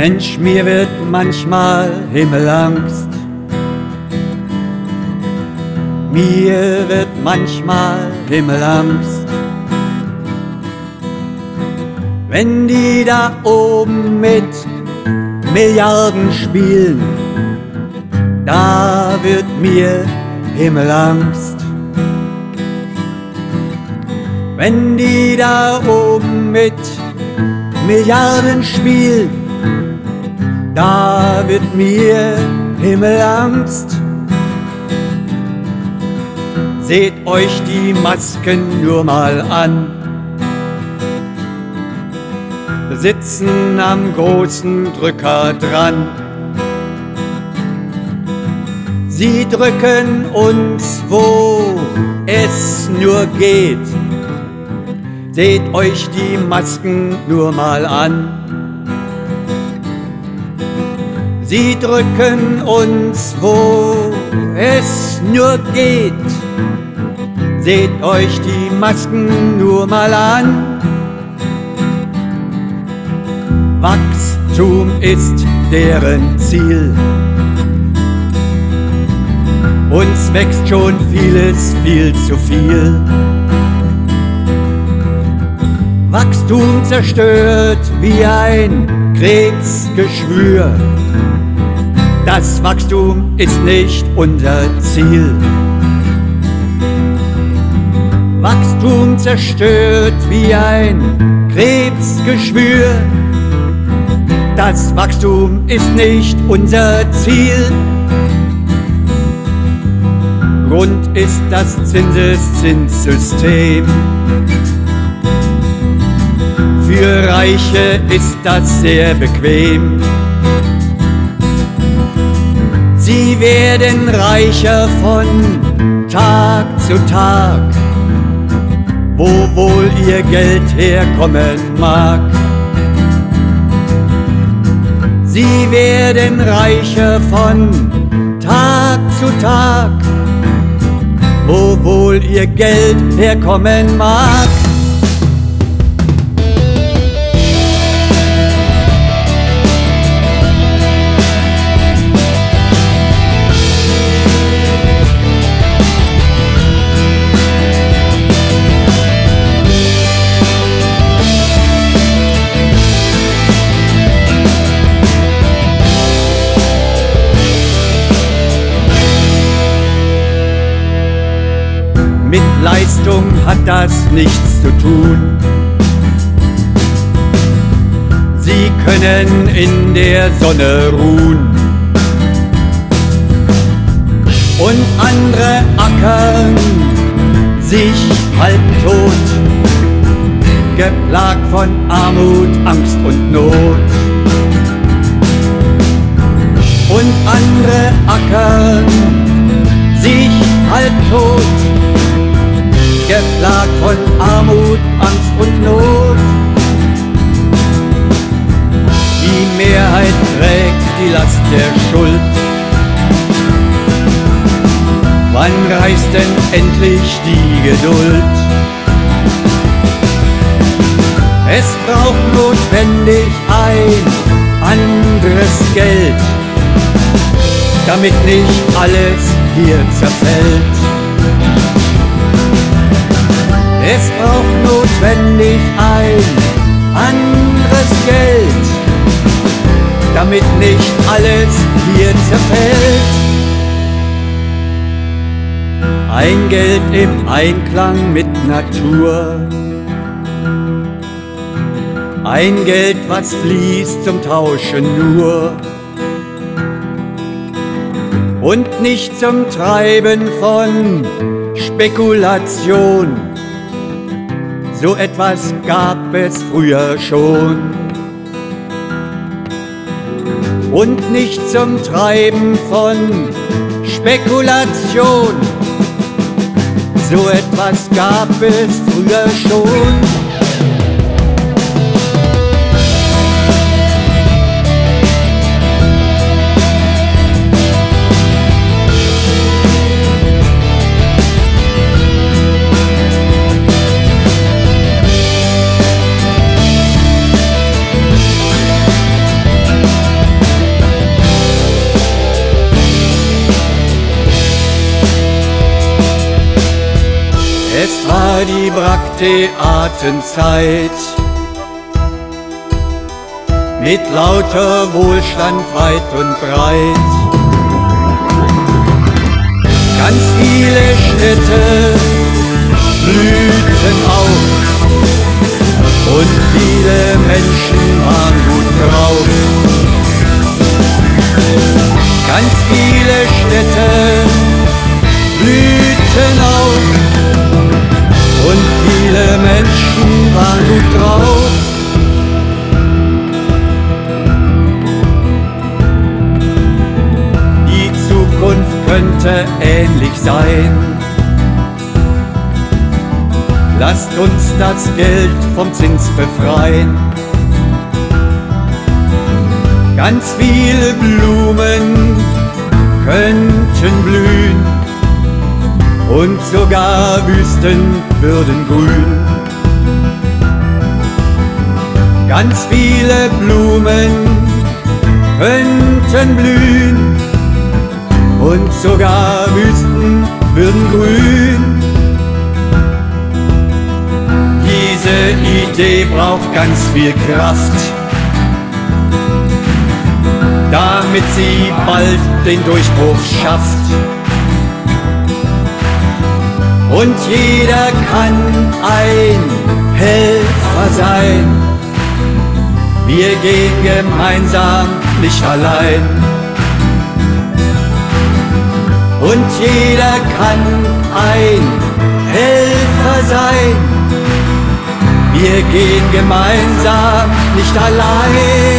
Mensch, mir wird manchmal Himmelangst. Mir wird manchmal Himmelangst. Wenn die da oben mit Milliarden spielen, da wird mir Himmelangst. Wenn die da oben mit Milliarden spielen, da wird mir Himmelangst. Seht euch die Masken nur mal an. Wir sitzen am großen Drücker dran. Sie drücken uns, wo es nur geht. Seht euch die Masken nur mal an. Sie drücken uns, wo es nur geht. Seht euch die Masken nur mal an. Wachstum ist deren Ziel. Uns wächst schon vieles viel zu viel. Wachstum zerstört wie ein Krebsgeschwür. Das Wachstum ist nicht unser Ziel. Wachstum zerstört wie ein Krebsgeschwür. Das Wachstum ist nicht unser Ziel. Grund ist das Zinseszinssystem. Für Reiche ist das sehr bequem. Sie werden reicher von Tag zu Tag, wo wohl ihr Geld herkommen mag. Sie werden reicher von Tag zu Tag, wo wohl ihr Geld herkommen mag. Mit Leistung hat das nichts zu tun. Sie können in der Sonne ruhen und andere ackern sich halbtot, geplagt von Armut, Angst und Not. Und andere ackern sich halbtot, geplagt von Armut, Angst und Not. Die Mehrheit trägt die Last der Schuld. Wann reißt denn endlich die Geduld? Es braucht notwendig ein anderes Geld, damit nicht alles hier zerfällt. Es braucht notwendig ein anderes Geld, damit nicht alles hier zerfällt. Ein Geld im Einklang mit Natur. Ein Geld, was fließt zum Tauschen nur und nicht zum Treiben von Spekulation. So etwas gab es früher schon. Und nicht zum Treiben von Spekulation. So etwas gab es früher schon. Es war die Brakteatenzeit, mit lauter Wohlstand weit und breit. Ganz viele Städte blühten auf und viele Menschen waren gut drauf. Ganz viele Städte blühten auf und viele Menschen waren gut drauf. Die Zukunft könnte ähnlich sein. Lasst uns das Geld vom Zins befreien. Ganz viele Blumen könnten blühen und sogar Wüsten würden grün. Ganz viele Blumen könnten blühen und sogar Wüsten würden grün. Diese Idee braucht ganz viel Kraft, damit sie bald den Durchbruch schafft. Und jeder kann ein Helfer sein. Wir gehen gemeinsam, nicht allein. Und jeder kann ein Helfer sein. Wir gehen gemeinsam, nicht allein.